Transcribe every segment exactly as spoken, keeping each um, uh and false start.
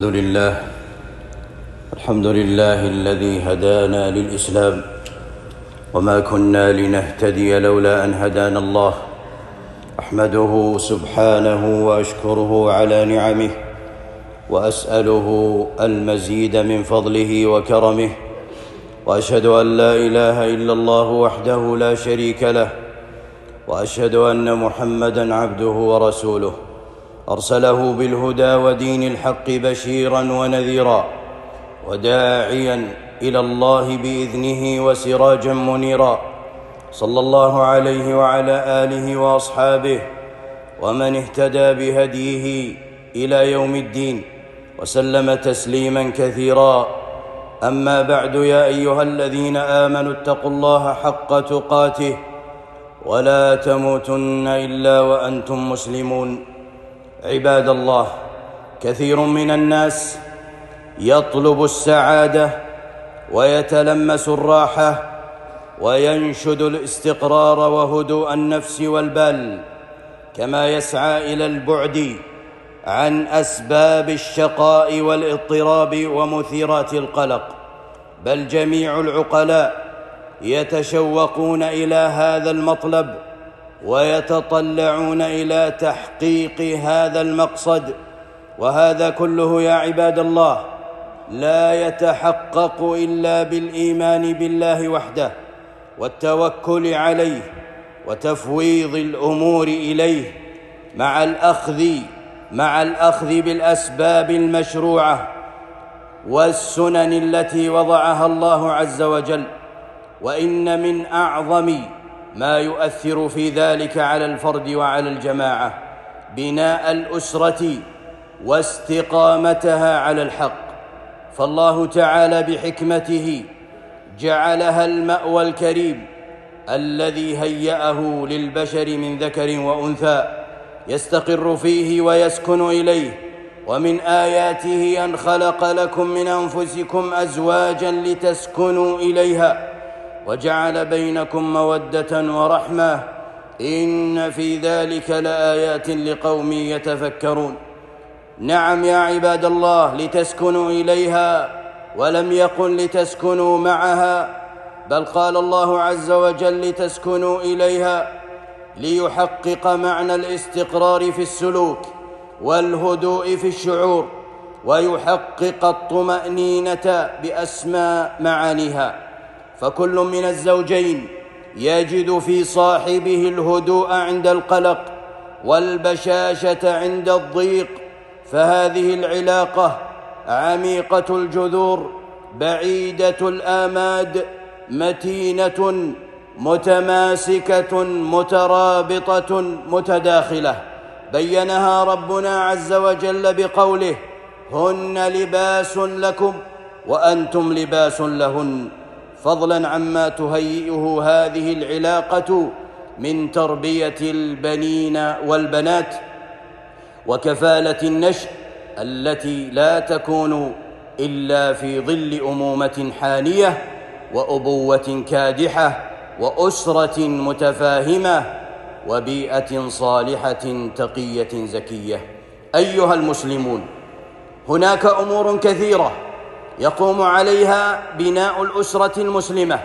الحمد لله الحمد لله الذي هدانا للإسلام وما كنا لنهتدي لولا أن هدانا الله. أحمده سبحانه وأشكره على نعمه وأسأله المزيد من فضله وكرمه، وأشهد أن لا إله إلا الله وحده لا شريك له، وأشهد أن محمدًا عبده ورسوله أرسله بالهدى ودين الحق بشيرا ونذيرا وداعيا إلى الله بإذنه وسراجا منيرا، صلى الله عليه وعلى آله وأصحابه ومن اهتدى بهديه إلى يوم الدين وسلم تسليما كثيرا. أما بعد، يا أيها الذين آمنوا اتقوا الله حق تقاته ولا تموتن إلا وأنتم مسلمون. عباد الله، كثير من الناس يطلب السعادة ويتلمس الراحة وينشد الاستقرار وهدوء النفس والبال، كما يسعى إلى البعد عن أسباب الشقاء والاضطراب ومثيرات القلق. بل جميع العقلاء يتشوقون إلى هذا المطلب ويتطلعون إلى تحقيق هذا المقصد، وهذا كله يا عباد الله لا يتحقق إلا بالإيمان بالله وحده والتوكل عليه وتفويض الأمور إليه، مع الأخذ مع الأخذ بالأسباب المشروعة والسنن التي وضعها الله عز وجل. وإن من أعظم ما يؤثر في ذلك على الفرد وعلى الجماعة بناء الأسرة واستقامتها على الحق، فالله تعالى بحكمته جعلها المأوى الكريم الذي هيأه للبشر من ذكر وأنثى يستقر فيه ويسكن إليه. ومن آياته أن خلق لكم من أنفسكم أزواجا لتسكنوا إليها وجعل بينكم مودة ورحمة، إن في ذلك لآيات لقوم يتفكرون. نعم يا عباد الله، لتسكنوا إليها، ولم يقل لتسكنوا معها، بل قال الله عز وجل لتسكنوا إليها ليحقق معنى الاستقرار في السلوك والهدوء في الشعور، ويحقق الطمأنينة بأسمى معانيها. فكل من الزوجين يجد في صاحبه الهدوء عند القلق والبشاشة عند الضيق، فهذه العلاقة عميقة الجذور بعيدة الآماد متينة متماسكة مترابطة متداخلة، بينها ربنا عز وجل بقوله: هن لباس لكم وأنتم لباس لهن، فضلا عما تهيئه هذه العلاقة من تربية البنين والبنات وكفالة النشء التي لا تكون إلا في ظل أمومة حانية وأبوة كادحة وأسرة متفاهمة وبيئة صالحة تقية زكية. أيها المسلمون، هناك أمور كثيرة يقوم عليها بناء الأسرة المسلمة،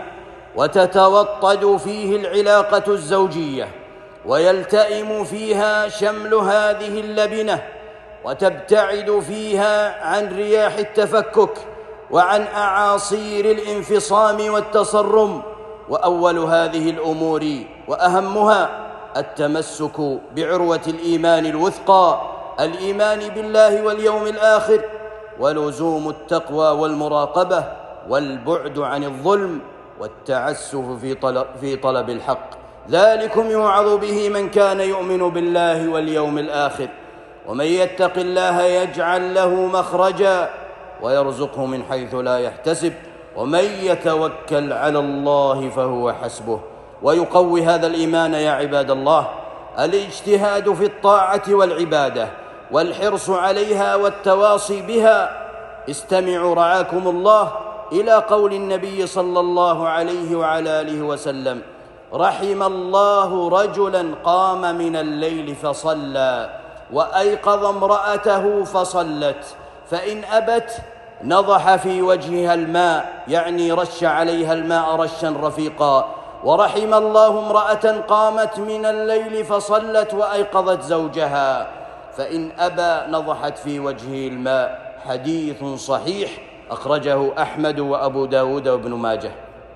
وتتوطد فيه العلاقة الزوجية، ويلتئم فيها شمل هذه اللبنة، وتبتعد فيها عن رياح التفكك وعن أعاصير الانفصام والتصرم. وأول هذه الأمور وأهمها التمسك بعروة الإيمان الوثقى، الإيمان بالله واليوم الآخر، ولزوم التقوى والمراقبة، والبعد عن الظلم، والتعسف في طلب, في طلب الحق. ذلكم يوعظ به من كان يؤمن بالله واليوم الآخر، ومن يتق الله يجعل له مخرجا ويرزقه من حيث لا يحتسب، ومن يتوكل على الله فهو حسبه. ويقوي هذا الإيمان يا عباد الله الاجتهاد في الطاعة والعبادة والحرص عليها والتواصي بها. استمعوا رعاكم الله إلى قول النبي صلى الله عليه وعلى آله وسلم: رحم الله رجلا قام من الليل فصلى وأيقظ امرأته فصلت فإن أبت نضح في وجهها الماء، يعني رش عليها الماء رشا رفيقا. ورحم الله امرأة قامت من الليل فصلت وأيقظت زوجها، فإن أبى نضحت في وجهه الماء. حديث صحيح أخرجه أحمد وأبو داود وابن ماجه.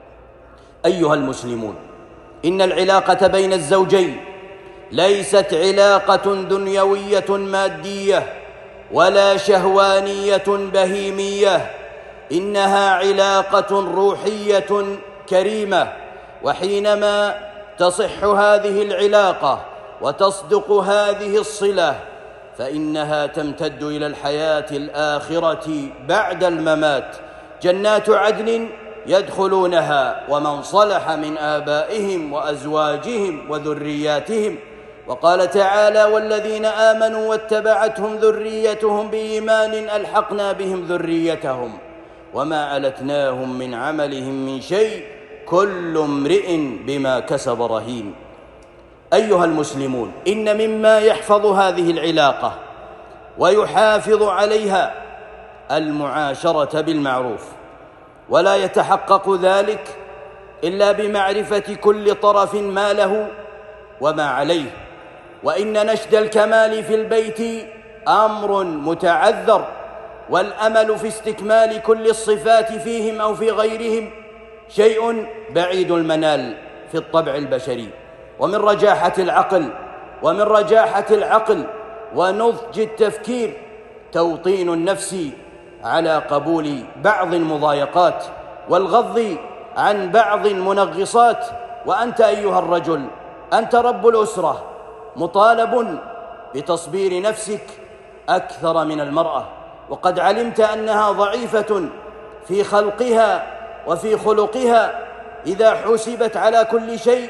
أيها المسلمون، إن العلاقة بين الزوجين ليست علاقة دنيوية مادية ولا شهوانية بهيمية، إنها علاقة روحية كريمة. وحينما تصح هذه العلاقة وتصدق هذه الصلة فإنها تمتد إلى الحياة الآخرة بعد الممات. جنات عدن يدخلونها ومن صلح من آبائهم وأزواجهم وذرياتهم. وقال تعالى: والذين آمنوا واتبعتهم ذريتهم بإيمان ألحقنا بهم ذريتهم وما ألتناهم من عملهم من شيء كل امرئ بما كسب رهين. أيها المسلمون، إن مما يحفظ هذه العلاقة ويحافظ عليها المعاشرة بالمعروف، ولا يتحقق ذلك إلا بمعرفة كل طرف ما له وما عليه. وإن نشد الكمال في البيت أمر متعذر، والأمل في استكمال كل الصفات فيهم أو في غيرهم شيء بعيد المنال في الطبع البشري. ومن رجاحة العقل ومن رجاحة العقل ونضج التفكير توطين النفس على قبول بعض المضايقات والغض عن بعض المنغصات. وأنت أيها الرجل، أنت رب الأسرة، مطالب بتصبير نفسك أكثر من المرأة، وقد علمت أنها ضعيفة في خلقها وفي خلقها، إذا حسبت على كل شيء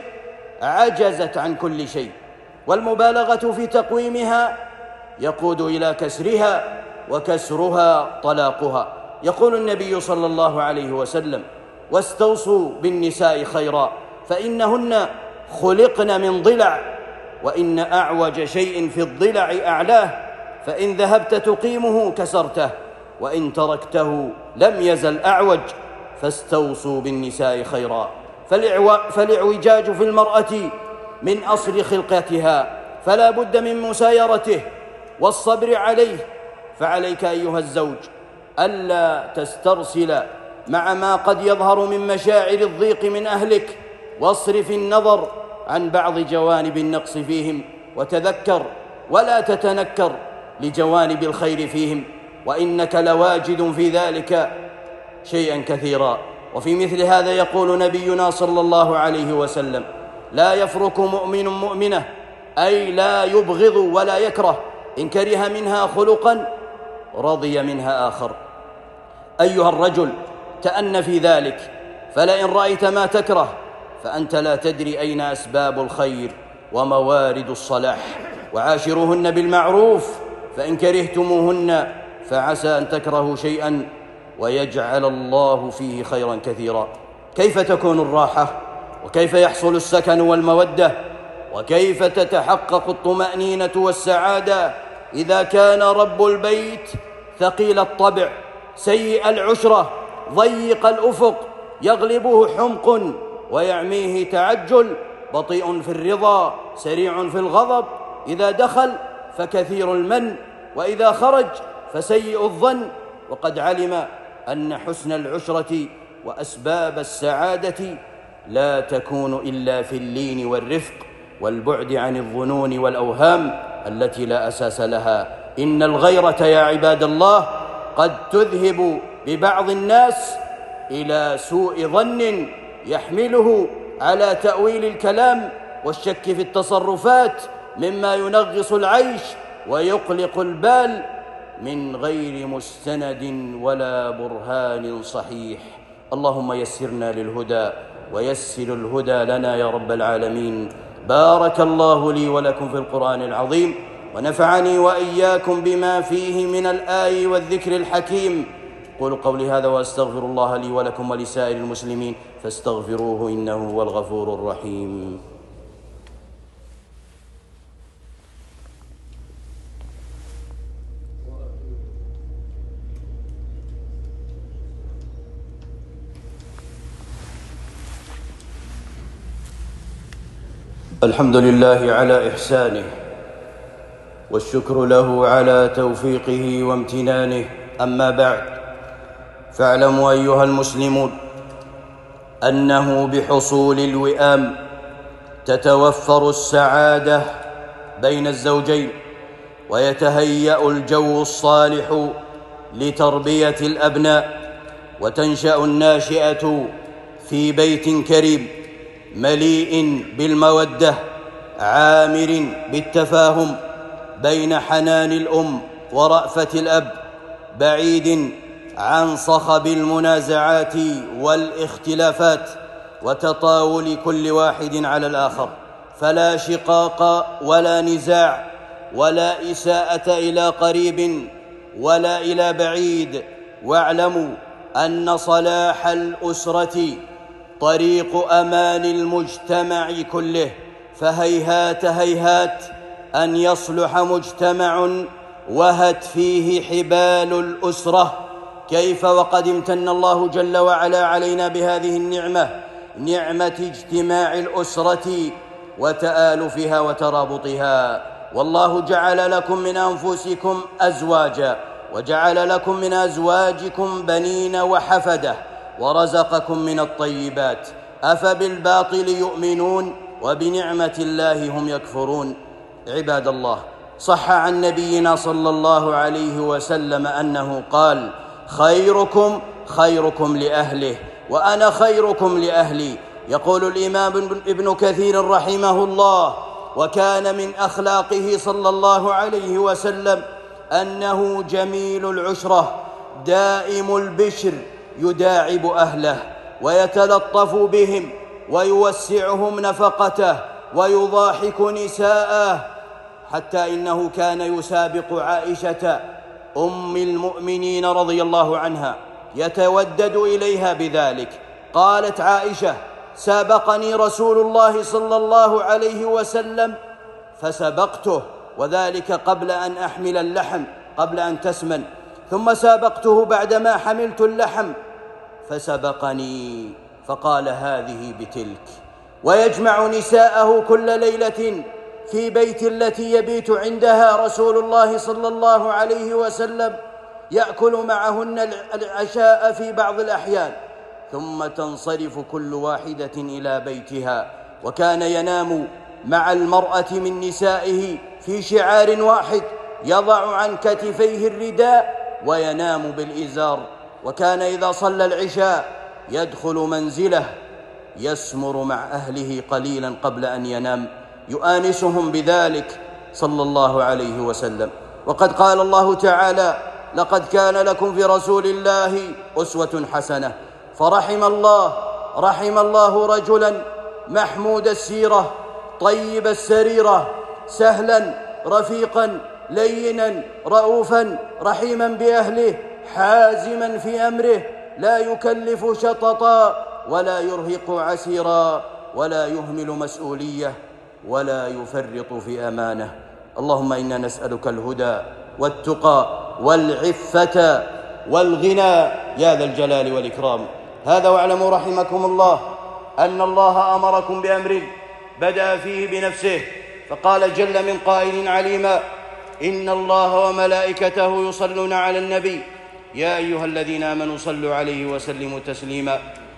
عجزت عن كل شيء، والمبالغة في تقويمها يقود إلى كسرها، وكسرها طلاقها. يقول النبي صلى الله عليه وسلم: واستوصوا بالنساء خيرا فإنهن خلقن من ضلع، وإن أعوج شيء في الضلع أعلاه، فإن ذهبت تقيمه كسرته وإن تركته لم يزل أعوج، فاستوصوا بالنساء خيرا. فالاعوجاج في المرأة من أصل خلقتها، فلا بد من مسايرته والصبر عليه. فعليك أيها الزوج ألا تسترسل مع ما قد يظهر من مشاعر الضيق من أهلك، واصرف النظر عن بعض جوانب النقص فيهم، وتذكر ولا تتنكر لجوانب الخير فيهم، وإنك لواجد في ذلك شيئا كثيرا. وفي مثل هذا يقول نبينا صلى الله عليه وسلم: لا يفرك مؤمن مؤمنة، أي لا يبغض ولا يكره، إن كره منها خلقا رضي منها آخر. أيها الرجل، تأن في ذلك، فلئن رأيت ما تكره فأنت لا تدري أين أسباب الخير وموارد الصلاح. وعاشروهن بالمعروف، فإن كرهتموهن فعسى أن تكرهوا شيئا ويجعل الله فيه خيرا كثيرا. كيف تكون الراحة؟ وكيف يحصل السكن والمودة؟ وكيف تتحقق الطمأنينة والسعادة إذا كان رب البيت ثقيل الطبع، سيء العشرة، ضيق الأفق، يغلبه حمق ويعميه تعجل، بطيء في الرضا، سريع في الغضب، إذا دخل فكثير المن، وإذا خرج فسيء الظن. وقد علم أن حسن العشرة وأسباب السعادة لا تكون إلا في اللين والرفق والبعد عن الظنون والأوهام التي لا أساس لها. إن الغيرة يا عباد الله قد تذهب ببعض الناس إلى سوء ظن يحمله على تأويل الكلام والشك في التصرفات، مما ينغص العيش ويقلق البال من غير مستند ولا برهان صحيح. اللهم يسرنا للهدى ويسر الهدى لنا يا رب العالمين. بارك الله لي ولكم في القرآن العظيم، ونفعني وإياكم بما فيه من الآي والذكر الحكيم. قولوا قولي هذا وأستغفر الله لي ولكم ولسائر المسلمين فاستغفروه إنه هو الغفور الرحيم. الحمد لله على إحسانه، والشكر له على توفيقه وامتنانه. أما بعد، فاعلموا أيها المسلمون أنه بحصول الوئام تتوفر السعادة بين الزوجين، ويتهيأ الجو الصالح لتربية الأبناء، وتنشأ الناشئة في بيت كريم مليء بالمودة عامر بالتفاهم بين حنان الأم ورأفة الأب، بعيد عن صخب المنازعات والاختلافات وتطاول كل واحد على الآخر، فلا شقاق ولا نزاع ولا إساءة إلى قريب ولا إلى بعيد. واعلموا أن صلاح الأسرة طريق أمان المجتمع كله، فهيهات هيهات أن يصلح مجتمع وهت فيه حبال الأسرة. كيف وقد امتن الله جل وعلا علينا بهذه النعمة، نعمة اجتماع الأسرة وتآلفها وترابطها. والله جعل لكم من أنفسكم أزواجا، وجعل لكم من أزواجكم بنين وحفدة، ورزقكم من الطيبات، أفبالباطل يؤمنون وبنعمة الله هم يكفرون. عباد الله، صح عن نبينا صلى الله عليه وسلم أنه قال: خيركم خيركم لأهله وأنا خيركم لأهلي. يقول الإمام ابن كثير رحمه الله: وكان من أخلاقه صلى الله عليه وسلم أنه جميل العشرة دائم البشر، يداعب أهله ويتلطف بهم ويوسعهم نفقته ويضاحك نساءه، حتى إنه كان يسابق عائشة أم المؤمنين رضي الله عنها، يتودد إليها بذلك. قالت عائشة: سابقني رسول الله صلى الله عليه وسلم فسبقته، وذلك قبل أن أحمل اللحم، قبل أن تسمن، ثم سابقته بعدما حملت اللحم فسبقني، فقال: هذه بتلك. ويجمع نساءه كل ليلة في بيت التي يبيت عندها رسول الله صلى الله عليه وسلم، يأكل معهن العشاء في بعض الأحيان، ثم تنصرف كل واحدة إلى بيتها. وكان ينام مع المرأة من نسائه في شعار واحد، يضع عن كتفيه الرداء وينام بالإزار. وكان إذا صلى العشاء يدخل منزله يسمر مع أهله قليلا قبل أن ينام، يؤانسهم بذلك صلى الله عليه وسلم. وقد قال الله تعالى: لقد كان لكم في رسول الله أسوة حسنة. فرحم الله رحم الله رجلا محمود السيرة طيب السريرة، سهلا رفيقا لينا رؤوفا رحيما بأهله، حازما في أمره، لا يكلف شططا ولا يرهق عسيرا، ولا يهمل مسؤولية، ولا يفرط في أمانة. اللهم إنا نسألك الهدى والتقى والعفة والغنى يا ذا الجلال والإكرام. هذا واعلموا رحمكم الله أن الله أمركم بأمر بدأ فيه بنفسه، فقال جل من قائل عليما: إن الله وملائكته يصلون على النبي يا أيها الذين آمنوا صلوا عليه وسلموا تسليما.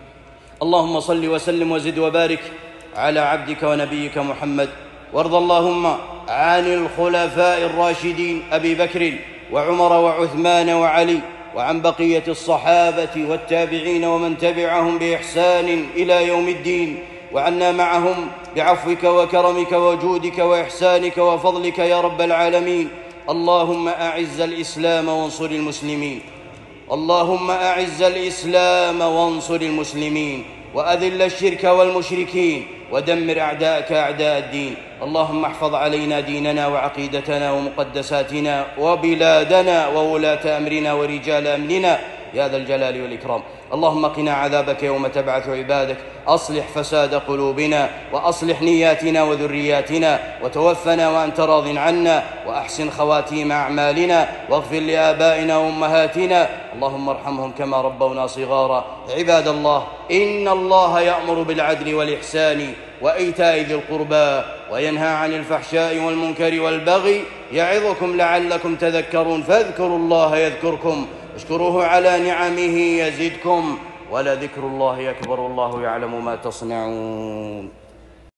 اللهم صل وسلم وزد وبارك على عبدك ونبيك محمد، وارض اللهم عن الخلفاء الراشدين أبي بكر وعمر وعثمان وعلي، وعن بقية الصحابة والتابعين ومن تبعهم بإحسان إلى يوم الدين، وعنا معهم بعفوك وكرمك وجودك وإحسانك وفضلك يا رب العالمين. اللهم أعز الإسلام وانصر المسلمين، اللهم أعز الإسلام وانصر المسلمين، وأذل الشرك والمشركين، ودمر أعداءك أعداء الدين. اللهم احفظ علينا ديننا وعقيدتنا ومقدساتنا وبلادنا وولاة أمرنا ورجال أمننا، يا ذا الجلال والإكرام. اللهم قنا عذابك يوم تبعث عبادك. أصلح فساد قلوبنا وأصلح نياتنا وذرياتنا، وتوفنا وأنت راض عنا، وأحسن خواتيم أعمالنا، واغفر لآبائنا وأمهاتنا، اللهم ارحمهم كما ربونا صغارا. عباد الله، إن الله يأمر بالعدل والإحسان وإيتاء ذي القربى وينهى عن الفحشاء والمنكر والبغي، يعظكم لعلكم تذكرون. فاذكروا الله يذكركم، اشكروه على نعمه يزدكم، ولذكر الله أكبر، والله يعلم ما تصنعون.